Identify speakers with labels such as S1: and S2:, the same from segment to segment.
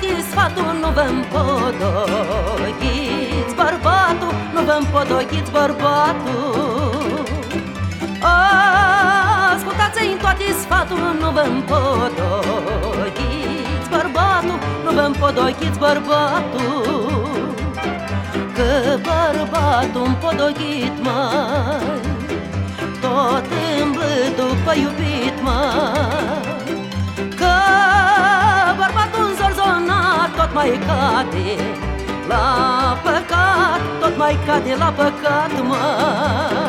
S1: toate sfatul, nu vă împodoghiți bărbatul, nu vă împodoghiți bărbatul. Ascultați-i în toate sfatul, nu vă împodoghiți bărbatul, nu vă împodoghiți bărbatul. Că bărbatul împodoghit mai tot îmblă după iubit mai, că bărbatul înzorzonat tot mai cade la păcat, tot mai cade la păcat mai.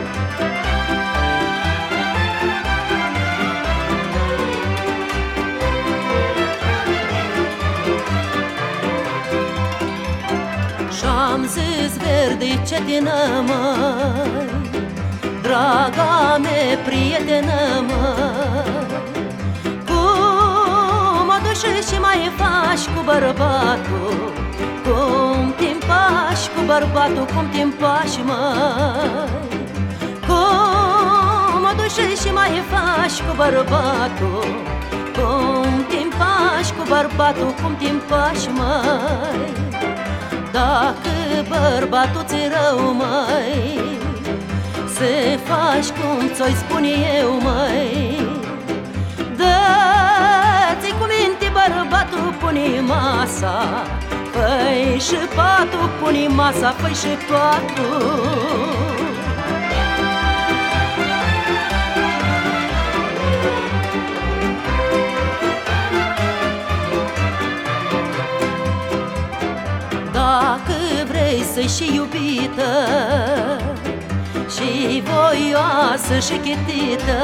S1: Și-am zis verde cetină măi, draga mea prietenă măi, cum o duci și mai faci cu bărbatul, cum te-mpași cu bărbatul, cum te-mpași măi, cum o duci și mai faci cu bărbatul, cum te-mpași cu bărbatul, cum te-mpași măi. Dacă bărbatul ți-e rău, măi, să faci cum ți-o spun eu, măi. Dă-ți cuvinte bărbatul, pune masa, fă-i și patul, pune masa, fă-i și patul. Dacă vrei să-i și iubită, și voioasă și chitită,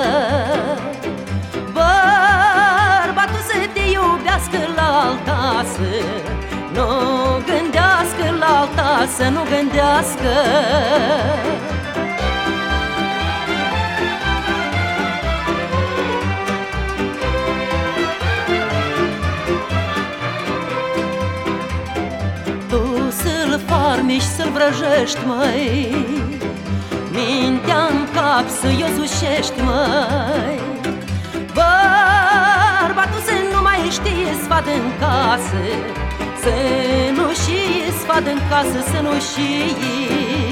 S1: bărbatul să te iubească la alta, să nu gândească la alta, să nu gândească. Să-l farmiși, să-l vrăjești, măi, mintea-n cap să-i o zușești, măi. Bărbatul să nu mai știe sfat în casă, să nu știe sfat în casă, să nu știe.